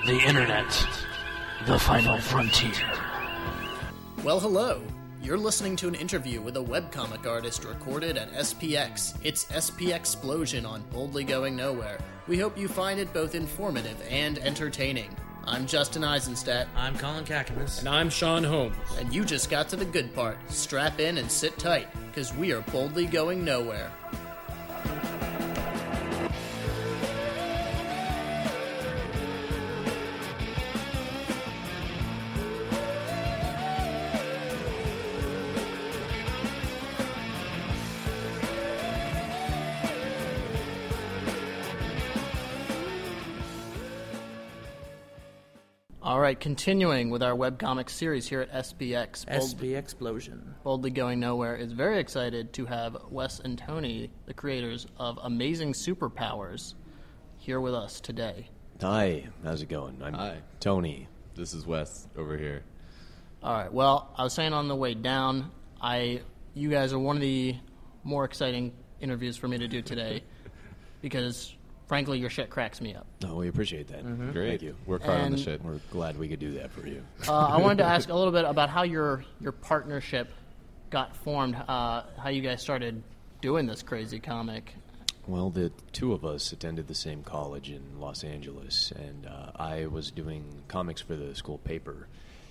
The Internet, the final frontier. Well, hello. You're listening to an interview with a webcomic artist recorded at SPX. It's SPXplosion on Boldly Going Nowhere. We hope you find it both informative and entertaining. I'm Justin Eisenstadt. I'm Colin Kakamas. And I'm Sean Holmes. And you just got to the good part. Strap in and sit tight, because we are boldly going nowhere. All right, continuing with our webcomic series here at SPX. SPXplosion. Boldly Going Nowhere is very excited to have Wes and Tony, the creators of Amazing Superpowers, here with us today. Hi, how's it going? Hi. Tony. This is Wes over here. All right, well, I was saying on the way down, you guys are one of the more exciting interviews for me to do today because, frankly, your shit cracks me up. Oh, we appreciate that. Great. Thank you. Work hard on the And- shit. We're glad we could do that for you. I wanted to ask a little bit about how your partnership got formed, how you guys started doing this crazy comic. Well, the two of us attended the same college in Los Angeles, and I was doing comics for the school paper.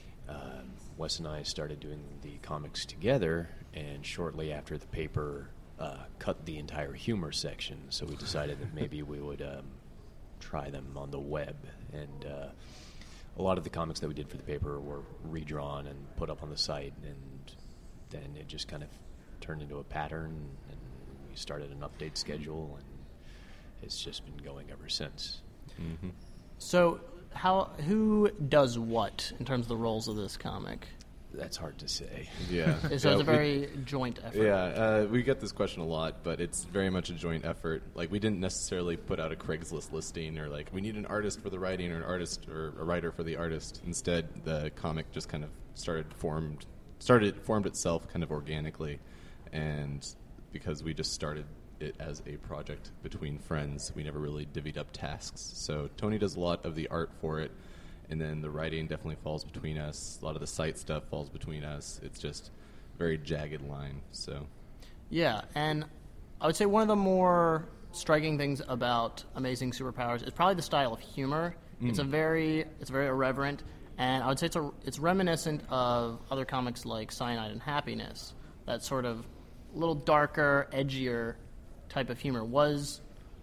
Wes and I started doing the comics together, and shortly after the paper cut the entire humor section, so we decided that maybe we would try them on the web. And a lot of the comics that we did for the paper were redrawn and put up on the site, and then it just kind of turned into a pattern, and we started an update schedule, and it's just been going ever since. Mm-hmm. So, who does what in terms of the roles of this comic? That's hard to say. Yeah. So it's a very joint effort. Yeah, we get this question a lot, but it's very much a joint effort. Like, we didn't necessarily put out a Craigslist listing or, like, we need an artist for the writing or an artist or a writer for the artist. Instead, the comic just kind of formed itself kind of organically. And because we just started it as a project between friends, we never really divvied up tasks. So Tony does a lot of the art for it, and then the writing definitely falls between us. A lot of the site stuff falls between us. It's just a very jagged line. So Yeah, and I would say one of the more striking things about Amazing Superpowers is probably the style of humor. It's very irreverent, and I would say it's reminiscent of other comics like Cyanide and Happiness. That sort of little darker, edgier type of humor. Was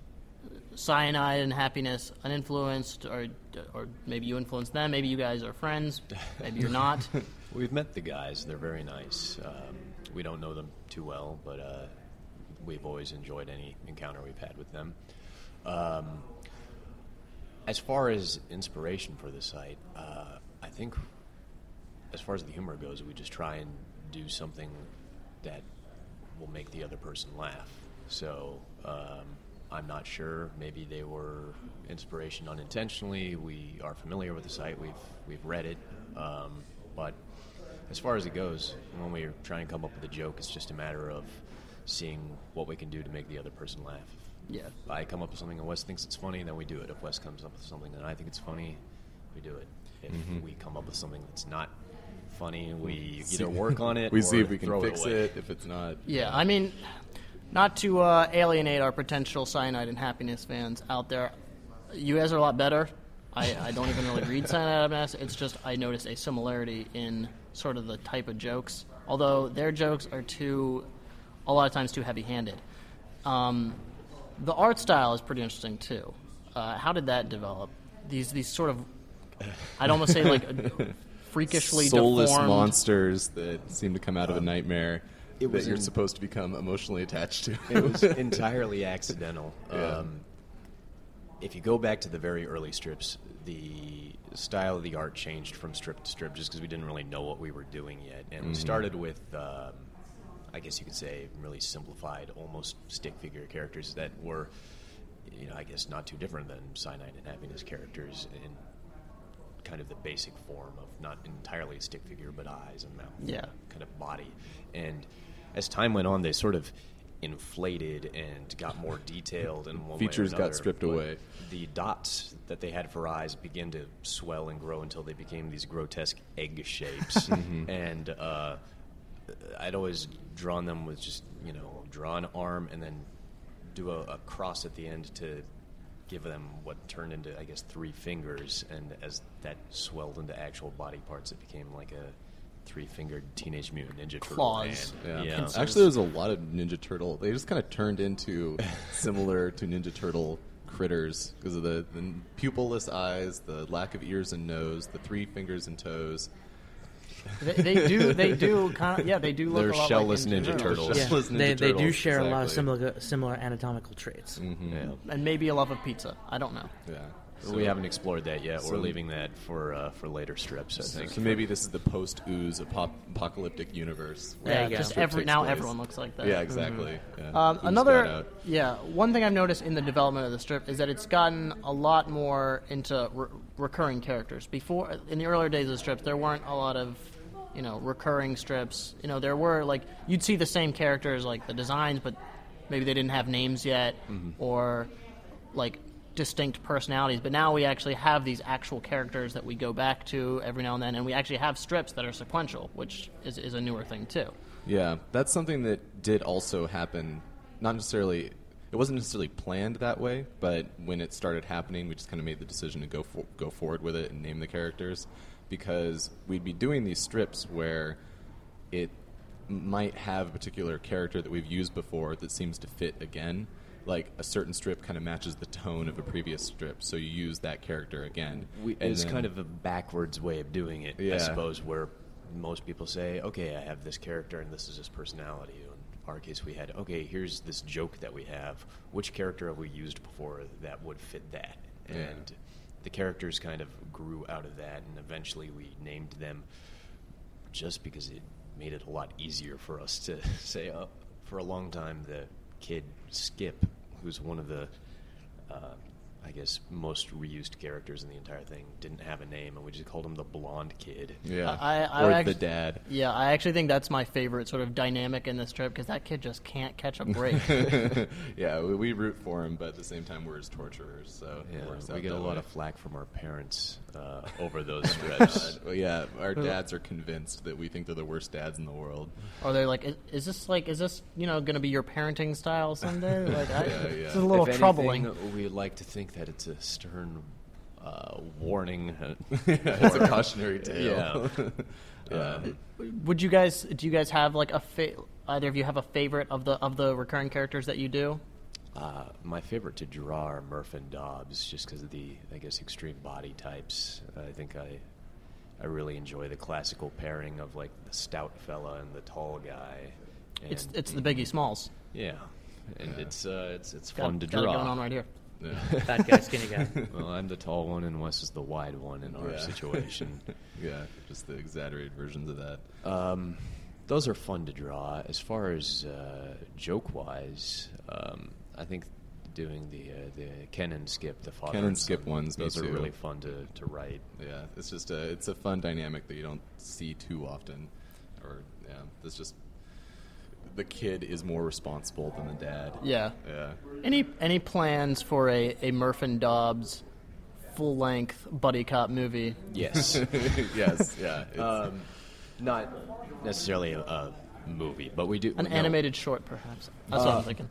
Cyanide and Happiness uninfluenced, or maybe you influenced them? Maybe you guys are friends. Maybe you're not. We've met the guys. They're very nice. We don't know them too well, but we've always enjoyed any encounter we've had with them. As far as inspiration for the site, I think as far as the humor goes, we just try and do something that will make the other person laugh. So I'm not sure. Maybe they were inspiration unintentionally. We are familiar with the site. We've read it. But as far as it goes, when we try and come up with a joke, it's just a matter of seeing what we can do to make the other person laugh. Yeah. If I come up with something and Wes thinks it's funny, then we do it. If Wes comes up with something and I think it's funny, we do it. If we come up with something that's not funny, we either work on it we or see if we can throw fix it away. it. If it's not, Yeah, I mean, not to alienate our potential Cyanide and Happiness fans out there, you guys are a lot better. I don't even really read Cyanide and Happiness. It's just I noticed a similarity in sort of the type of jokes, although their jokes are a lot of times too heavy-handed. The art style is pretty interesting, too. How did that develop? These sort of, I'd almost say like freakishly soulless deformed monsters that seem to come out of a nightmare it was that you're in- supposed to become emotionally attached to. It was entirely accidental. Yeah. If you go back to the very early strips, the style of the art changed from strip to strip just because we didn't really know what we were doing yet. And we started with, I guess you could say, really simplified, almost stick figure characters that were, I guess not too different than Cyanide and Happiness characters in kind of the basic form of not entirely a stick figure, but eyes and mouth, Yeah. kind of body. And as time went on, they sort of inflated and got more detailed in one Features way or got another, stripped but away. The dots that they had for eyes began to swell and grow until they became these grotesque egg shapes. And I'd always drawn them with just, draw an arm and then do a cross at the end to give them what turned into, I guess, 3 fingers. And as that swelled into actual body parts, it became like a 3-fingered Teenage Mutant Ninja Turtle Claws. hand. Yeah. Pincers. Actually, there's a lot of Ninja Turtle. They just kind of turned into similar to Ninja Turtle critters because of the pupilless eyes, the lack of ears and nose, the 3 fingers and toes. They do kind of, yeah, they do look They're a lot shellless like Ninja Turtles. Yeah, Ninja they do Turtles, share a lot of exactly. similar anatomical traits. Yeah. And maybe a love of pizza. I don't know. Yeah. We haven't explored that yet. So- We're leaving that for later strips, I think. So maybe this is the post-ooze apocalyptic universe. where Yeah, you go. just strip takes place. everyone looks like that. Yeah, exactly. Yeah. Ooze got Another, out. one thing I've noticed in the development of the strip is that it's gotten a lot more into recurring characters. Before, in the earlier days of the strips, there weren't a lot of, recurring strips. There were, like, you'd see the same characters, like the designs, but maybe they didn't have names yet, or, like, distinct personalities. But now we actually have these actual characters that we go back to every now and then, and we actually have strips that are sequential, which is a newer thing, too. Yeah, that's something that did also happen. Not necessarily, it wasn't necessarily planned that way, but when it started happening, we just kind of made the decision to go forward with it and name the characters, because we'd be doing these strips where it might have a particular character that we've used before that seems to fit again. Like a certain strip kind of matches the tone of a previous strip, so you use that character again. It's kind of a backwards way of doing it, I Yeah. suppose, where most people say, okay, I have this character and this is his personality. In our case, we had, okay, here's this joke that we have. Which character have we used before that would fit that? Yeah. And the characters kind of grew out of that, and eventually we named them just because it made it a lot easier for us to say, for a long time, the kid Skip, who's one of the, I guess, most reused characters in the entire thing, didn't have a name, and we just called him the blonde kid. Yeah, I or act- the dad. Yeah, I actually think that's my favorite sort of dynamic in this strip, because that kid just can't catch a break. Yeah, we root for him, but at the same time, we're his torturers. So it Yeah, works we out get a that lot way. of flack from our parents over those strips. Well, yeah, our dads are convinced that we think they're the worst dads in the world. Or they're like, is this going to be your parenting style someday? Like, Yeah. This is a little If troubling. anything, we like to think that it's a stern warning. It's a cautionary tale. Yeah. Do you guys have like either of you have a favorite of the recurring characters that you do? My favorite to draw are Murph and Dobbs, just because of the, I guess, extreme body types. I think I really enjoy the classical pairing of like the stout fella and the tall guy. And, It's the Biggie Smalls. yeah, and it's Got- fun to got it draw. going on right here. Fat guy, skinny guy. Well, I'm the tall one, and Wes is the wide one in our Yeah. situation. Yeah, just the exaggerated versions of that. Those are fun to draw. As far as joke-wise, I think doing the Ken and Skip, the father Ken and and Skip son, ones, me those are too. really fun to write. Yeah, it's just it's a fun dynamic that you don't see too often. Or yeah, it's just the kid is more responsible than the dad. Yeah. Yeah. Any plans for a Murph and Dobbs full-length buddy cop movie? Yes. Yes. Yeah. It's, Not necessarily a movie, but we do An no. animated short, perhaps. That's what I'm thinking.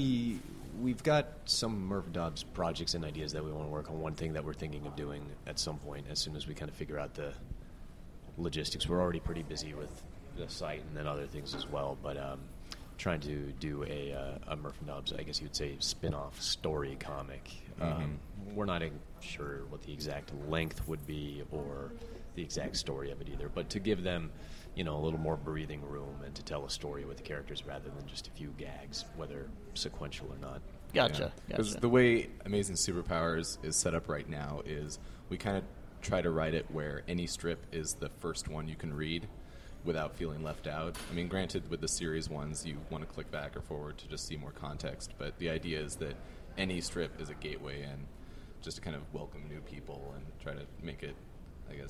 We've got some Murph Dobbs projects and ideas that we want to work on. One thing that we're thinking of doing at some point, as soon as we kind of figure out the logistics. We're already pretty busy with the site and then other things as well, but trying to do a Murph and Dobbs, I guess you would say, spin-off story comic. We're not sure what the exact length would be or the exact story of it either, but to give them, a little more breathing room and to tell a story with the characters rather than just a few gags, whether sequential or not. Gotcha. Because Gotcha. the way Amazing Superpowers is set up right now is we kind of try to write it where any strip is the first one you can read without feeling left out. I mean, granted, with the series ones, you want to click back or forward to just see more context, but the idea is that any strip is a gateway in, just to kind of welcome new people and try to make it, I guess,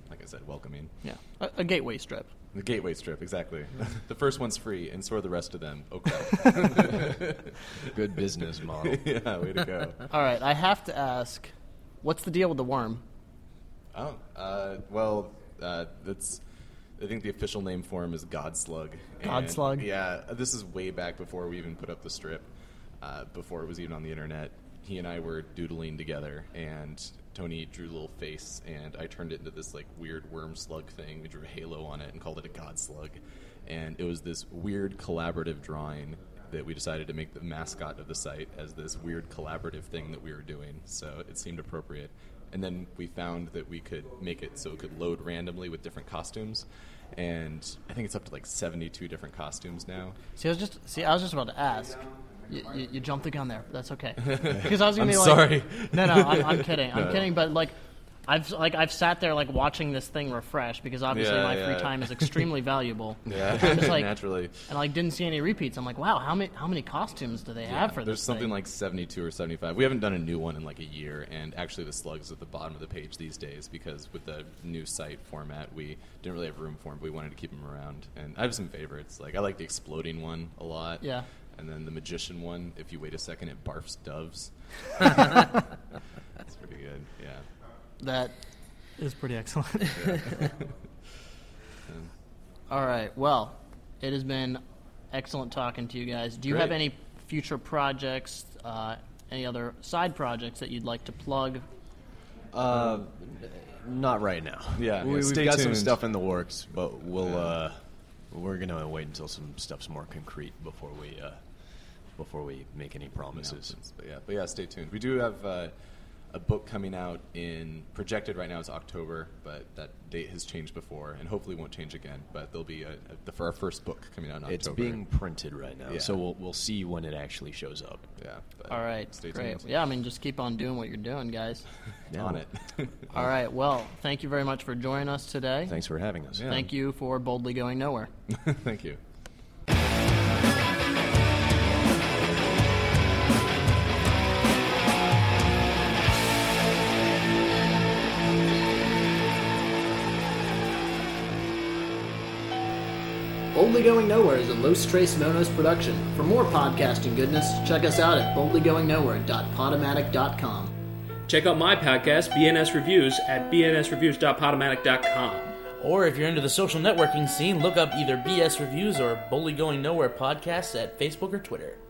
like I said, welcoming. Yeah, a gateway strip. The gateway strip, exactly. The first one's free, and so are the rest of them. Oh, crap. Good business model. Yeah, way to go. All right, I have to ask, what's the deal with the worm? Oh, that's. I think the official name for him is Godslug. Godslug? Yeah, this is way back before we even put up the strip, before it was even on the internet. He and I were doodling together, and Tony drew a little face, and I turned it into this like weird worm slug thing. We drew a halo on it and called it a Godslug, and it was this weird collaborative drawing that we decided to make the mascot of the site as this weird collaborative thing that we were doing. So it seemed appropriate. And then we found that we could make it so it could load randomly with different costumes. And I think it's up to like 72 different costumes now. I was just about to ask. You jumped the gun there. That's okay. Because I was gonna I'm be like, sorry. No, I'm kidding. I'm kidding. But like, I've sat there like watching this thing refresh because obviously my free time is extremely valuable. Yeah, I'm just, like, naturally. And like didn't see any repeats. I'm like, wow, how many costumes do they have for this? There's something thing? like 72 or 75. We haven't done a new one in like a year, and actually the slug is at the bottom of the page these days because with the new site format, we didn't really have room for him, but we wanted to keep him around. And I have some favorites. Like I like the exploding one a lot. Yeah. And then the magician one, if you wait a second, it barfs doves. That's pretty good, yeah. That is pretty excellent. All right. Well, it has been excellent talking to you guys. Do you have Great. any future projects, any other side projects that you'd like to plug? Not right now. Yeah, We've stay got some tuned. stuff in the works, but we're gonna wait until some stuff's more concrete before we make any promises. But yeah, stay tuned. We do have a book coming out projected right now is October, but that date has changed before, and hopefully won't change again. But there'll be for our first book coming out in October. It's being printed right now, Yeah. so we'll see when it actually shows up. Yeah. But All right. Stay Great. tuned. Yeah, I mean, just keep on doing what you're doing, guys. On it. All right. Well, thank you very much for joining us today. Thanks for having us. Yeah. Thank you for boldly going nowhere. Thank you. Boldly Going Nowhere is a Los Tres Monos production. For more podcasting goodness, check us out at boldlygoingnowhere.podomatic.com. Check out my podcast, BNS Reviews, at bnsreviews.podomatic.com. Or if you're into the social networking scene, look up either BS Reviews or Boldly Going Nowhere podcasts at Facebook or Twitter.